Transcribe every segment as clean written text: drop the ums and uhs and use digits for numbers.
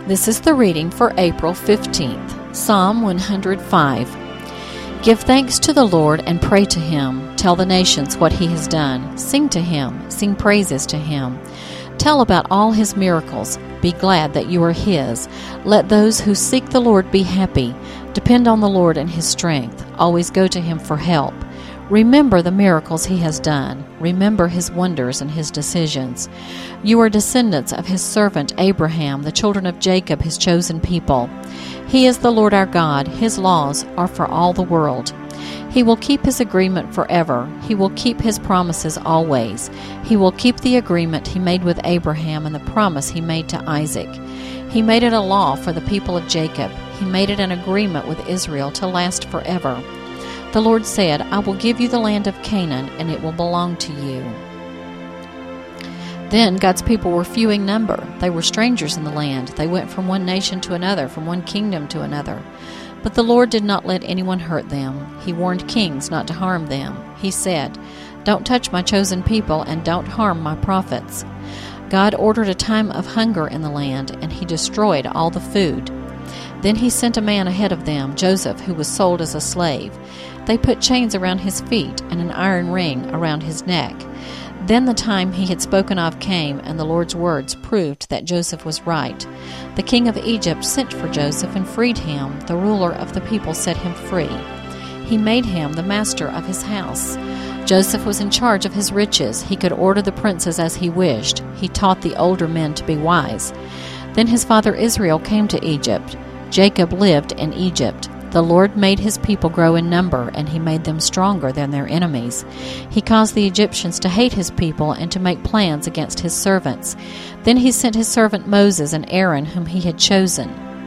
This is the reading for April 15th, Psalm 105. Give thanks to the Lord and pray to Him. Tell the nations what He has done. Sing to Him. Sing praises to Him. Tell about all His miracles. Be glad that you are His. Let those who seek the Lord be happy. Depend on the Lord and His strength. Always go to Him for help. Remember the miracles He has done. Remember His wonders and His decisions. You are descendants of His servant Abraham, the children of Jacob, His chosen people. He is the Lord our God. His laws are for all the world. He will keep His agreement forever. He will keep His promises always. He will keep the agreement He made with Abraham and the promise He made to Isaac. He made it a law for the people of Jacob. He made it an agreement with Israel to last forever. The Lord said, I will give you the land of Canaan, and it will belong to you. Then God's people were few in number. They were strangers in the land. They went from one nation to another, from one kingdom to another. But the Lord did not let anyone hurt them. He warned kings not to harm them. He said, Don't touch my chosen people, and don't harm my prophets. God ordered a time of hunger in the land, and He destroyed all the food. Then He sent a man ahead of them, Joseph, who was sold as a slave. They put chains around his feet and an iron ring around his neck. Then the time he had spoken of came, and the Lord's words proved that Joseph was right. The king of Egypt sent for Joseph and freed him. The ruler of the people set him free. He made him the master of his house. Joseph was in charge of his riches. He could order the princes as he wished. He taught the older men to be wise. Then his father Israel came to Egypt. Jacob lived in Egypt. The Lord made His people grow in number, and He made them stronger than their enemies. He caused the Egyptians to hate His people and to make plans against His servants. Then He sent His servant Moses and Aaron, whom He had chosen.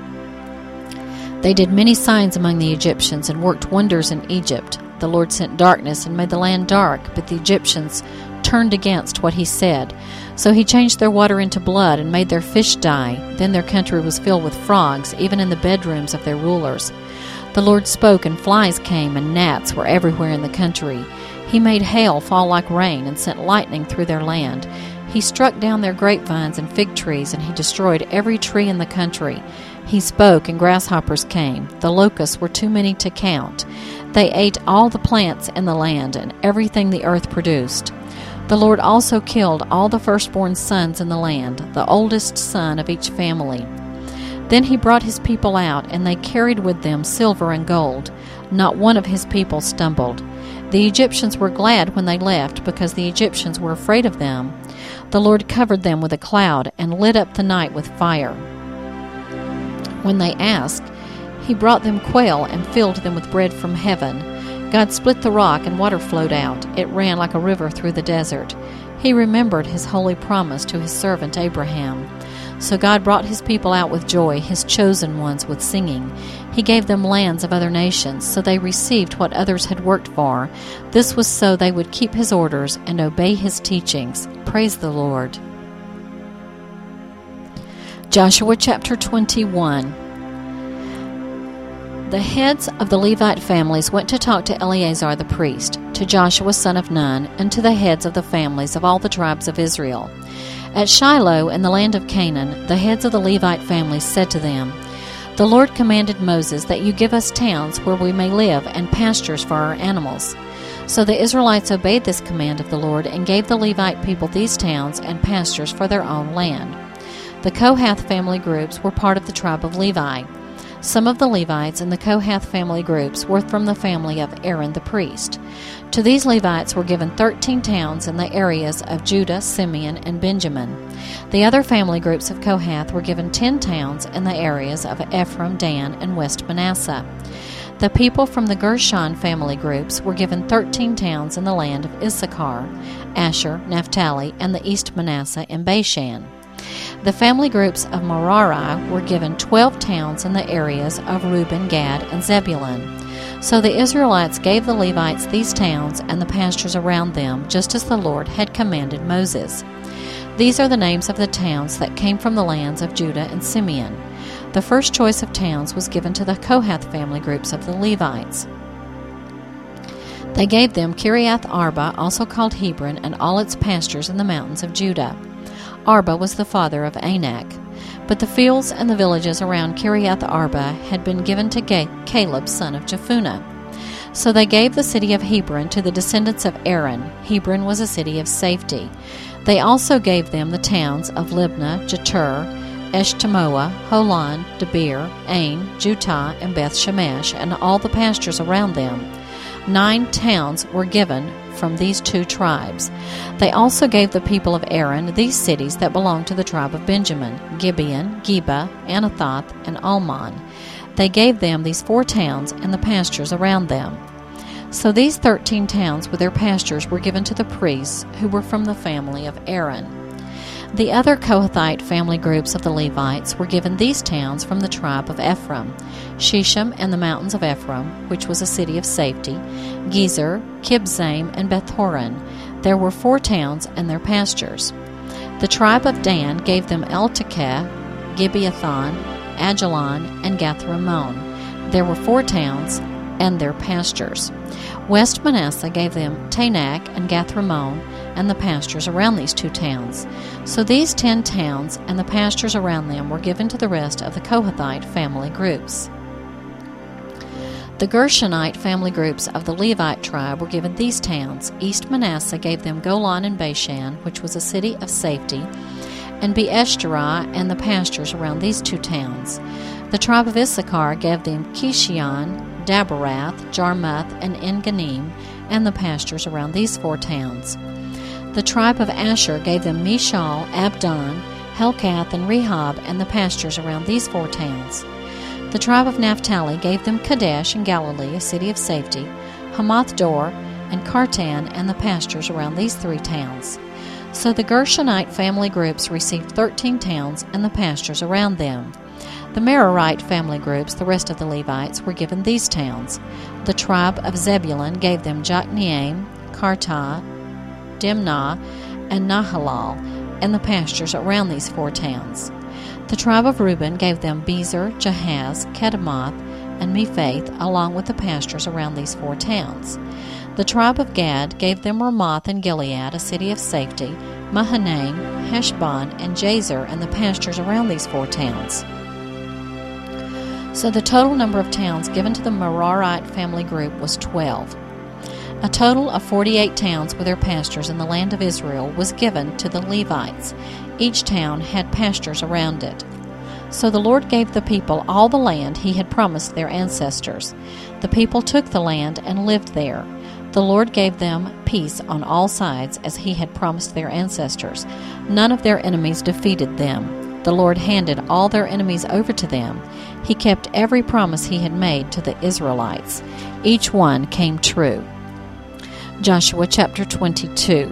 They did many signs among the Egyptians and worked wonders in Egypt. The Lord sent darkness and made the land dark, but the Egyptians turned against what He said. So He changed their water into blood and made their fish die. Then their country was filled with frogs, even in the bedrooms of their rulers. The Lord spoke, and flies came, and gnats were everywhere in the country. He made hail fall like rain, and sent lightning through their land. He struck down their grapevines and fig trees, and He destroyed every tree in the country. He spoke, and grasshoppers came. The locusts were too many to count. They ate all the plants in the land, and everything the earth produced. The Lord also killed all the firstborn sons in the land, the oldest son of each family. Then He brought His people out, and they carried with them silver and gold. Not one of His people stumbled. The Egyptians were glad when they left, because the Egyptians were afraid of them. The Lord covered them with a cloud and lit up the night with fire. When they asked, He brought them quail and filled them with bread from heaven. God split the rock, and water flowed out. It ran like a river through the desert. He remembered His holy promise to His servant Abraham. So God brought His people out with joy, His chosen ones with singing. He gave them lands of other nations, so they received what others had worked for. This was so they would keep His orders and obey His teachings. Praise the Lord. Joshua chapter 21. The heads of the Levite families went to talk to Eleazar the priest, to Joshua son of Nun, and to the heads of the families of all the tribes of Israel. At Shiloh in the land of Canaan, the heads of the Levite families said to them, The Lord commanded Moses that you give us towns where we may live and pastures for our animals. So the Israelites obeyed this command of the Lord and gave the Levite people these towns and pastures for their own land. The Kohath family groups were part of the tribe of Levi. Some of the Levites in the Kohath family groups were from the family of Aaron the priest. To these Levites were given 13 towns in the areas of Judah, Simeon, and Benjamin. The other family groups of Kohath were given 10 towns in the areas of Ephraim, Dan, and West Manasseh. The people from the Gershon family groups were given 13 towns in the land of Issachar, Asher, Naphtali, and the East Manasseh and Bashan. The family groups of Merari were given 12 towns in the areas of Reuben, Gad, and Zebulun. So the Israelites gave the Levites these towns and the pastures around them, just as the Lord had commanded Moses. These are the names of the towns that came from the lands of Judah and Simeon. The first choice of towns was given to the Kohath family groups of the Levites. They gave them Kiriath Arba, also called Hebron, and all its pastures in the mountains of Judah. Arba was the father of Anak. But the fields and the villages around Kiriath Arba had been given to Caleb son of Jephunneh. So they gave the city of Hebron to the descendants of Aaron. Hebron was a city of safety. They also gave them the towns of Libnah, Jetur, Eshtemoa, Holon, Debir, Ain, Jutah, and Beth Shemesh, and all the pastures around them. 9 towns were given from these 2 tribes. They also gave the people of Aaron these cities that belonged to the tribe of Benjamin: Gibeon, Geba, Anathoth, and Almon. They gave them these 4 towns and the pastures around them. So these 13 towns with their pastures were given to the priests who were from the family of Aaron. The other Kohathite family groups of the Levites were given these towns from the tribe of Ephraim: Shechem and the mountains of Ephraim, which was a city of safety, Gezer, Kibzaim, and Beth-horon. There were 4 towns and their pastures. The tribe of Dan gave them Eltekeh, Gibeathon, Ajalon, and Gath-Rimmon. There were 4 towns and their pastures. West Manasseh gave them Tanakh and Gath-Rimmon and the pastures around these 2 towns. So these 10 towns and the pastures around them were given to the rest of the Kohathite family groups. The Gershonite family groups of the Levite tribe were given these towns. East Manasseh gave them Golan and Bashan, which was a city of safety, and Beeshterah and the pastures around these 2 towns. The tribe of Issachar gave them Kishion, Daberath, Jarmuth, and En-Ganim, and the pastures around these 4 towns. The tribe of Asher gave them Mishal, Abdon, Helkath, and Rehob, and the pastures around these 4 towns. The tribe of Naphtali gave them Kadesh in Galilee, a city of safety, Hamath-dor, and Kartan, and the pastures around these 3 towns. So the Gershonite family groups received 13 towns and the pastures around them. The Merarite family groups, the rest of the Levites, were given these towns. The tribe of Zebulun gave them Jokneam, Kartah, Dimnah, and Nahalal, and the pastures around these 4 towns. The tribe of Reuben gave them Bezer, Jahaz, Kedemoth, and Mephath, along with the pastures around these 4 towns. The tribe of Gad gave them Ramoth and Gilead, a city of safety, Mahanaim, Heshbon, and Jazer, and the pastures around these 4 towns. So the total number of towns given to the Merarite family group was 12. A total of 48 towns with their pastures in the land of Israel was given to the Levites. Each town had pastures around it. So the Lord gave the people all the land he had promised their ancestors. The people took the land and lived there. The Lord gave them peace on all sides, as he had promised their ancestors. None of their enemies defeated them. The Lord handed all their enemies over to them. He kept every promise he had made to the Israelites. Each one came true. Joshua chapter 22.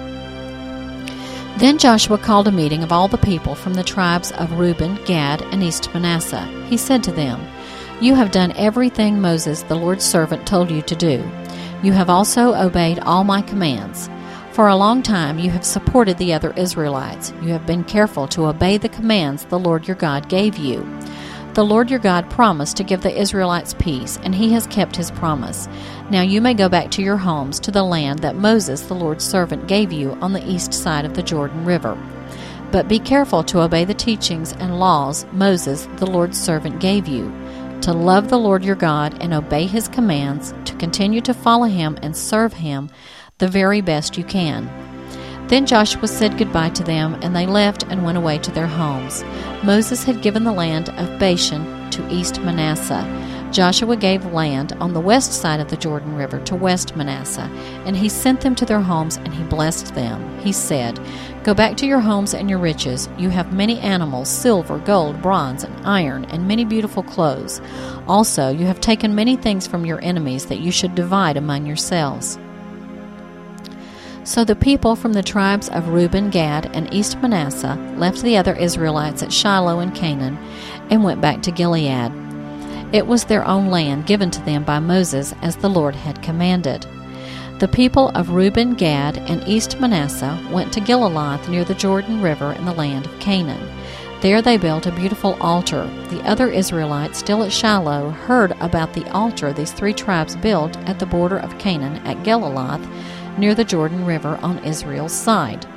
Then Joshua called a meeting of all the people from the tribes of Reuben, Gad, and East Manasseh. He said to them, "You have done everything Moses, the Lord's servant, told you to do. You have also obeyed all my commands. For a long time you have supported the other Israelites. You have been careful to obey the commands the Lord your God gave you. The Lord your God promised to give the Israelites peace, and he has kept his promise. Now you may go back to your homes, to the land that Moses, the Lord's servant, gave you on the east side of the Jordan River. But be careful to obey the teachings and laws Moses, the Lord's servant, gave you, to love the Lord your God and obey his commands, to continue to follow him and serve him the very best you can." Then Joshua said goodbye to them, and they left and went away to their homes. Moses had given the land of Bashan to East Manasseh. Joshua gave land on the west side of the Jordan River to West Manasseh, and he sent them to their homes, and he blessed them. He said, "Go back to your homes and your riches. You have many animals, silver, gold, bronze, and iron, and many beautiful clothes. Also, you have taken many things from your enemies that you should divide among yourselves." So the people from the tribes of Reuben, Gad, and East Manasseh left the other Israelites at Shiloh in Canaan and went back to Gilead. It was their own land given to them by Moses as the Lord had commanded. The people of Reuben, Gad, and East Manasseh went to Gilaloth near the Jordan River in the land of Canaan. There they built a beautiful altar. The other Israelites still at Shiloh heard about the altar these 3 tribes built at the border of Canaan at Gilaloth, near the Jordan River on Israel's side.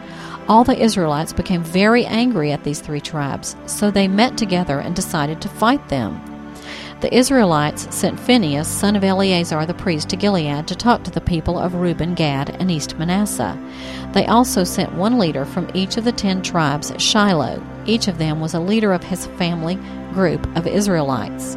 All the Israelites became very angry at these 3 tribes, so they met together and decided to fight them. The Israelites sent Phinehas, son of Eleazar the priest, to Gilead to talk to the people of Reuben, Gad, and East Manasseh. They also sent 1 leader from each of the 10 tribes at Shiloh. Each of them was a leader of his family group of Israelites.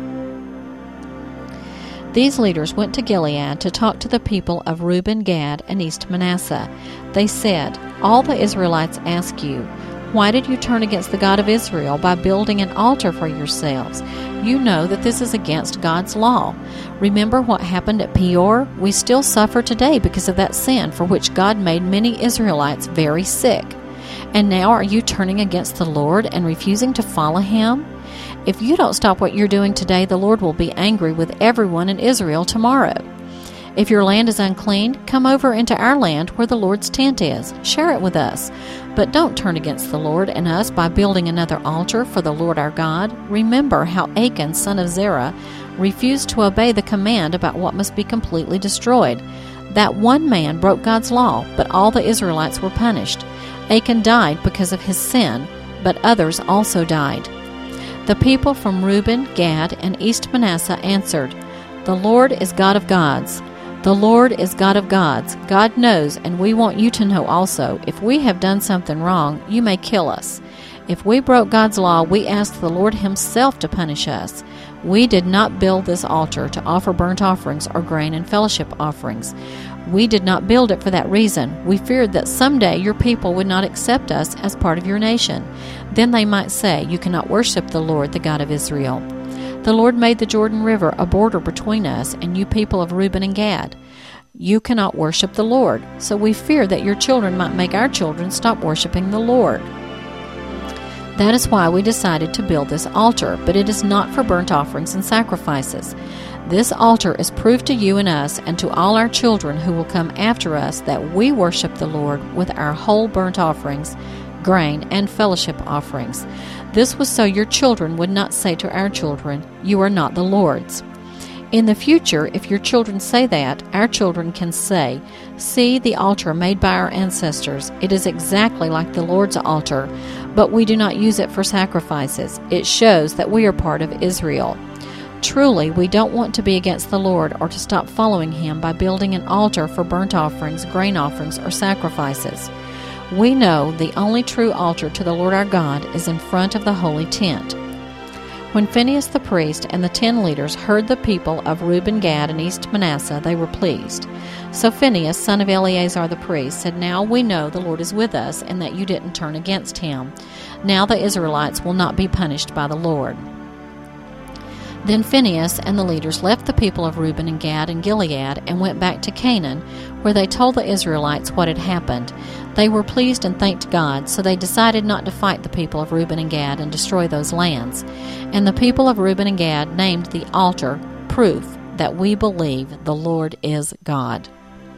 These leaders went to Gilead to talk to the people of Reuben, Gad, and East Manasseh. They said, "All the Israelites ask you, 'Why did you turn against the God of Israel by building an altar for yourselves? You know that this is against God's law. Remember what happened at Peor? We still suffer today because of that sin for which God made many Israelites very sick. And now are you turning against the Lord and refusing to follow Him? If you don't stop what you're doing today, the Lord will be angry with everyone in Israel tomorrow. If your land is unclean, come over into our land where the Lord's tent is. Share it with us. But don't turn against the Lord and us by building another altar for the Lord our God. Remember how Achan, son of Zerah, refused to obey the command about what must be completely destroyed. That one man broke God's law, but all the Israelites were punished. Achan died because of his sin, but others also died." The people from Reuben, Gad, and East Manasseh answered, "The Lord is God of gods. The Lord is God of gods. God knows, and we want you to know also. If we have done something wrong, you may kill us. If we broke God's law, we asked the Lord Himself to punish us. We did not build this altar to offer burnt offerings or grain and fellowship offerings. We did not build it for that reason. We feared that someday your people would not accept us as part of your nation. Then they might say, 'You cannot worship the Lord, the God of Israel.' The Lord made the Jordan River a border between us and you people of Reuben and Gad. You cannot worship the Lord, so we fear that your children might make our children stop worshiping the Lord. That is why we decided to build this altar, but it is not for burnt offerings and sacrifices. This altar is proof to you and us and to all our children who will come after us that we worship the Lord with our whole burnt offerings, grain, and fellowship offerings. This was so your children would not say to our children, 'You are not the Lord's.' In the future, if your children say that, our children can say, 'See the altar made by our ancestors. It is exactly like the Lord's altar, but we do not use it for sacrifices. It shows that we are part of Israel.' Truly, we don't want to be against the Lord or to stop following Him by building an altar for burnt offerings, grain offerings, or sacrifices. We know the only true altar to the Lord our God is in front of the holy tent." When Phinehas the priest and the 10 leaders heard the people of Reuben, Gad, and East Manasseh, they were pleased. So Phinehas, son of Eleazar the priest, said, "Now we know the Lord is with us and that you didn't turn against Him. Now the Israelites will not be punished by the Lord." Then Phinehas and the leaders left the people of Reuben and Gad and Gilead and went back to Canaan, where they told the Israelites what had happened. They were pleased and thanked God, so they decided not to fight the people of Reuben and Gad and destroy those lands. And the people of Reuben and Gad named the altar Proof that we believe the Lord is God.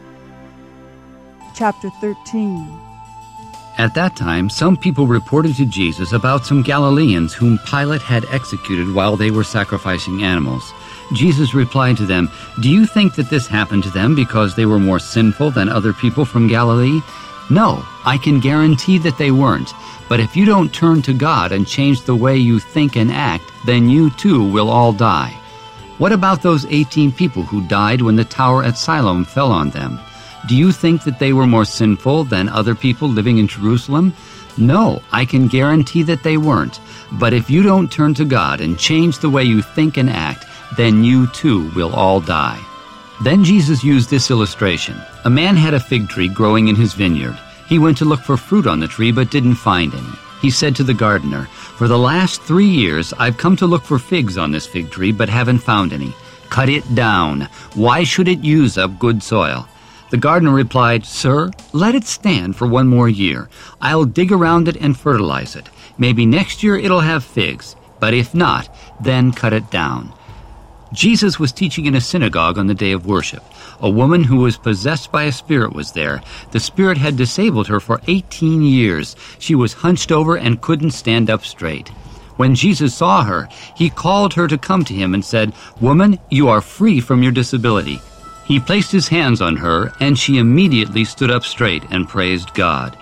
Chapter 13. At that time, some people reported to Jesus about some Galileans whom Pilate had executed while they were sacrificing animals. Jesus replied to them, "Do you think that this happened to them because they were more sinful than other people from Galilee? No, I can guarantee that they weren't. But if you don't turn to God and change the way you think and act, then you too will all die. What about those 18 people who died when the tower at Siloam fell on them? Do you think that they were more sinful than other people living in Jerusalem? No, I can guarantee that they weren't. But if you don't turn to God and change the way you think and act, then you too will all die." Then Jesus used this illustration. A man had a fig tree growing in his vineyard. He went to look for fruit on the tree but didn't find any. He said to the gardener, "For the last 3 years I've come to look for figs on this fig tree but haven't found any. Cut it down. Why should it use up good soil?" The gardener replied, "Sir, let it stand for 1 more year. I'll dig around it and fertilize it. Maybe next year it'll have figs, but if not, then cut it down." Jesus was teaching in a synagogue on the day of worship. A woman who was possessed by a spirit was there. The spirit had disabled her for 18 years. She was hunched over and couldn't stand up straight. When Jesus saw her, He called her to come to Him and said, "Woman, you are free from your disability." He placed His hands on her, and she immediately stood up straight and praised God.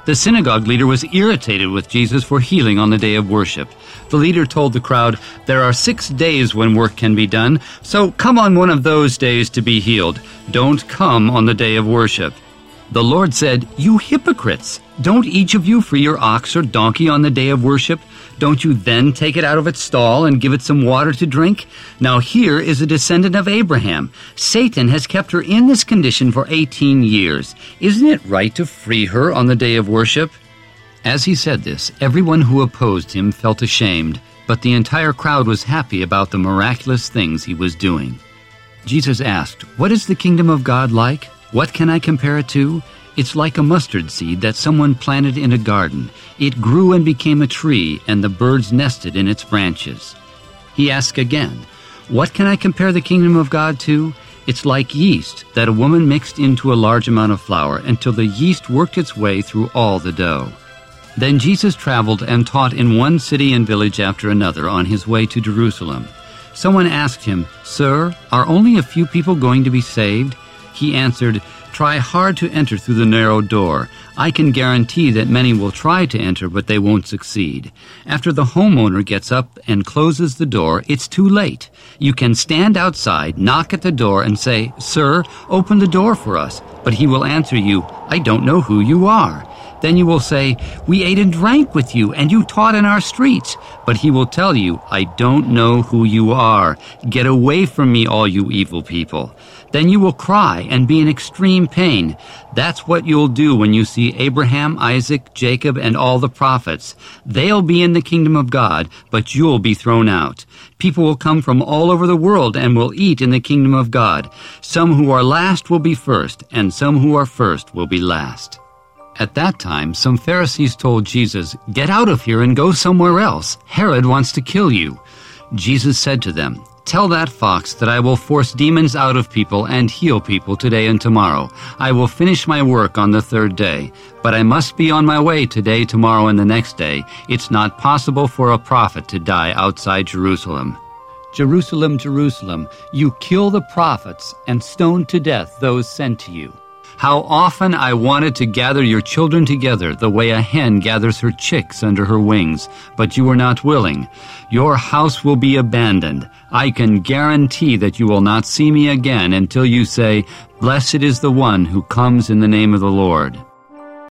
The synagogue leader was irritated with Jesus for healing on the day of worship. The leader told the crowd, "There are 6 days when work can be done, so come on one of those days to be healed. Don't come on the day of worship." The Lord said, "You hypocrites! Don't each of you free your ox or donkey on the day of worship? Don't you then take it out of its stall and give it some water to drink? Now here is a descendant of Abraham. Satan has kept her in this condition for 18 years. Isn't it right to free her on the day of worship?" As he said this, everyone who opposed him felt ashamed, but the entire crowd was happy about the miraculous things he was doing. Jesus asked, "What is the kingdom of God like? What can I compare it to? It's like a mustard seed that someone planted in a garden. It grew and became a tree, and the birds nested in its branches." He asked again, "What can I compare the kingdom of God to? It's like yeast that a woman mixed into a large amount of flour until the yeast worked its way through all the dough." Then Jesus traveled and taught in one city and village after another on his way to Jerusalem. Someone asked him, "Sir, are only a few people going to be saved?" He answered, "Try hard to enter through the narrow door. I can guarantee that many will try to enter, but they won't succeed. After the homeowner gets up and closes the door, it's too late. You can stand outside, knock at the door, and say, 'Sir, open the door for us.' But he will answer you, 'I don't know who you are.' Then you will say, 'We ate and drank with you, and you taught in our streets.' But he will tell you, 'I don't know who you are. Get away from me, all you evil people.' Then you will cry and be in extreme pain. That's what you'll do when you see Abraham, Isaac, Jacob, and all the prophets. They'll be in the kingdom of God, but you'll be thrown out. People will come from all over the world and will eat in the kingdom of God. Some who are last will be first, and some who are first will be last." At that time, some Pharisees told Jesus, "Get out of here and go somewhere else. Herod wants to kill you." Jesus said to them, "Tell that fox that I will force demons out of people and heal people today and tomorrow. I will finish my work on the 3rd day. But I must be on my way today, tomorrow, and the next day. It's not possible for a prophet to die outside Jerusalem. Jerusalem, Jerusalem, you kill the prophets and stone to death those sent to you. How often I wanted to gather your children together the way a hen gathers her chicks under her wings, but you were not willing. Your house will be abandoned. I can guarantee that you will not see me again until you say, 'Blessed is the one who comes in the name of the Lord.'"